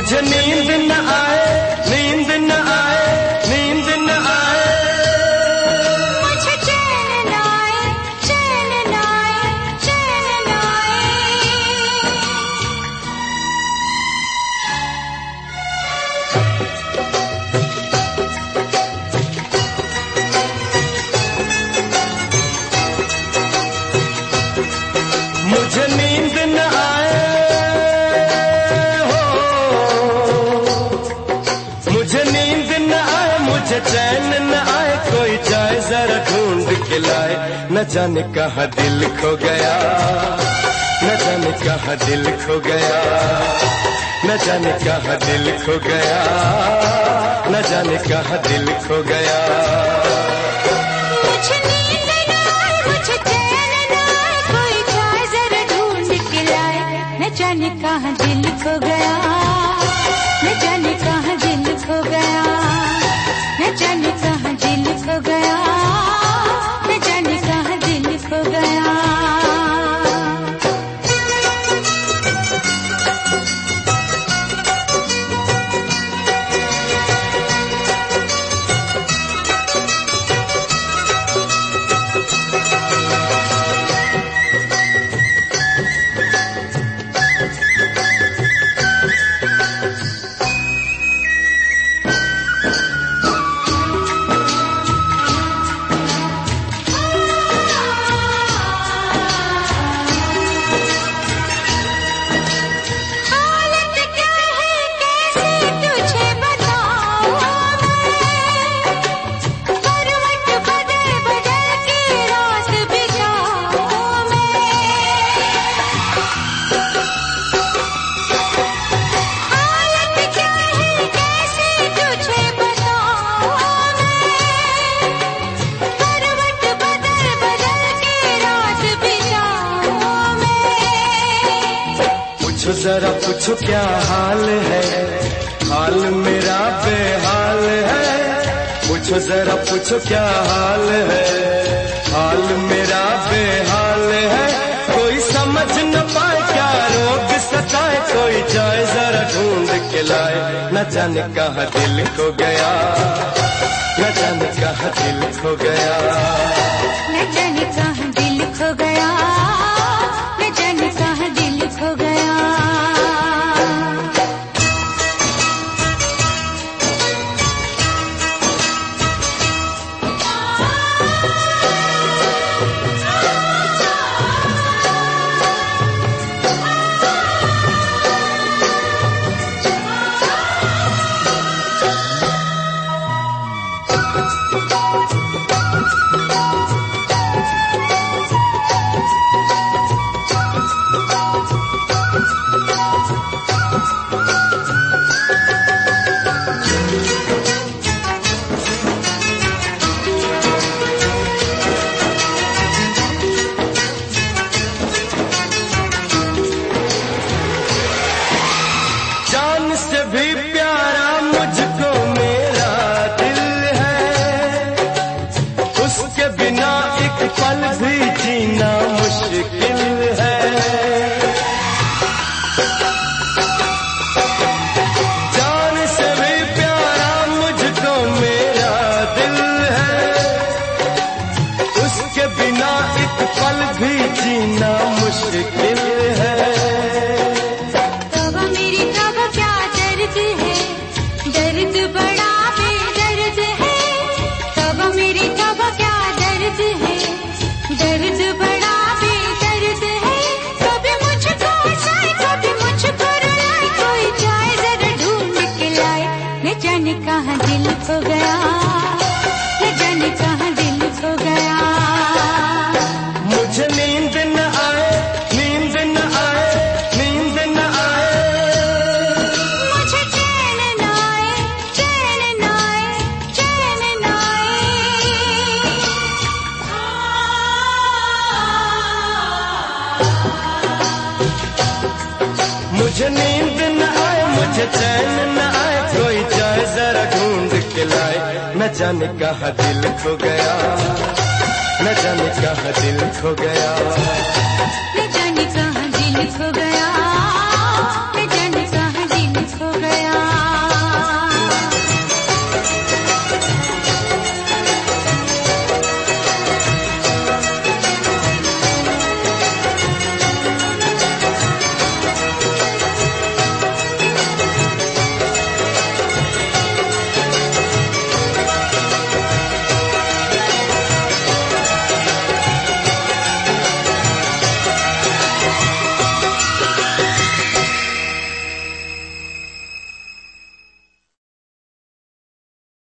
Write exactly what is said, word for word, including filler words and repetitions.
मुझे नींद न आए, नींद न आए, नींद न आए, मुझे चैन न आए, चैन न आए, चैन न आए। मुझे नींद न आए हो, मुझे नींद न आए, मुझे चैन न आए, कोई जाए जरा ढूंढ के लाए। न जाने कहाँ दिल खो गया, न जाने कहाँ दिल खो गया, न जाने कहाँ दिल खो गया, न जाने कहाँ दिल खो गया। मुझे नींद न आए, मुझे चैन न आए, कोई जाए जरा ढूंढ के लाए। न जाने कहाँ दिल खो गया, न जाने कहाँ दिल खो गया, न जाने कहाँ दिल खो गया, न जाने कहाँ दिल खो गया। जरा पूछो क्या हाल है, हाल मेरा बेहाल है। पूछो जरा पूछो क्या हाल है, हाल मेरा बेहाल है। कोई समझ न पाए क्या रोग सताए, कोई जाए जरा ढूंढ के लाए। न जाने कहाँ दिल खो गया, न जाने कहाँ दिल खो गया, न जाने कहाँ दिल खो गया, न जाने कहाँ दिल खो गया। से भी प्यारा मुझको मेरा दिल है, उसके बिना एक पल भी जीना मुश्किल है। जान से भी प्यारा मुझको मेरा दिल है, उसके बिना एक पल भी जीना मुश्किल है। दर्द बड़ा बेदर्द है, तब मेरी तब क्या दर्द है, दर्द बड़ा बेदर्द है। कभी मुझको हंसाए, कभी मुझको रुलाए, कोई जाए जरा ढूंढ के लाए। न जाने कहाँ दिल खो गया, न जाने कहाँ दिल खो गया। मुझे नींद न आए, नींद न आए, नींद न आए, मुझे चैन न आए, चैन न आए, चैन न आए। मुझे नींद न आए, मुझे चैन न आए, कोई जाए जरा ढूंढ के लाए। न जाने कहाँ दिल खो गया, न जाने कहाँ दिल खो गया, न जाने कहाँ दिल खो गया।